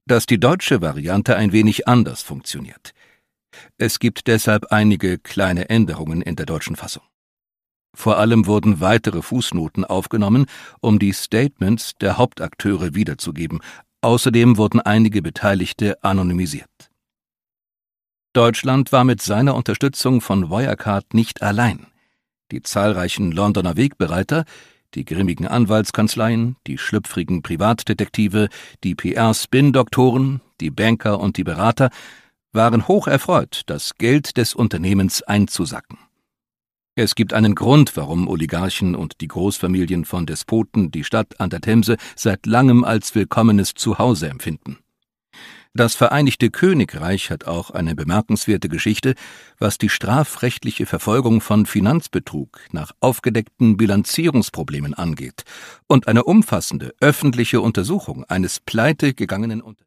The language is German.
dass die deutsche Variante ein wenig anders funktioniert. Es gibt deshalb einige kleine Änderungen in der deutschen Fassung. Vor allem wurden weitere Fußnoten aufgenommen, um die Statements der Hauptakteure wiederzugeben. Außerdem wurden einige Beteiligte anonymisiert. Deutschland war mit seiner Unterstützung von Wirecard nicht allein. Die zahlreichen Londoner Wegbereiter, die grimmigen Anwaltskanzleien, die schlüpfrigen Privatdetektive, die PR-Spin-Doktoren, die Banker und die Berater waren hoch erfreut, das Geld des Unternehmens einzusacken. Es gibt einen Grund, warum Oligarchen und die Großfamilien von Despoten die Stadt an der Themse seit langem als willkommenes Zuhause empfinden. Das Vereinigte Königreich hat auch eine bemerkenswerte Geschichte, was die strafrechtliche Verfolgung von Finanzbetrug nach aufgedeckten Bilanzierungsproblemen angeht und eine umfassende öffentliche Untersuchung eines pleitegegangenen Unternehmens.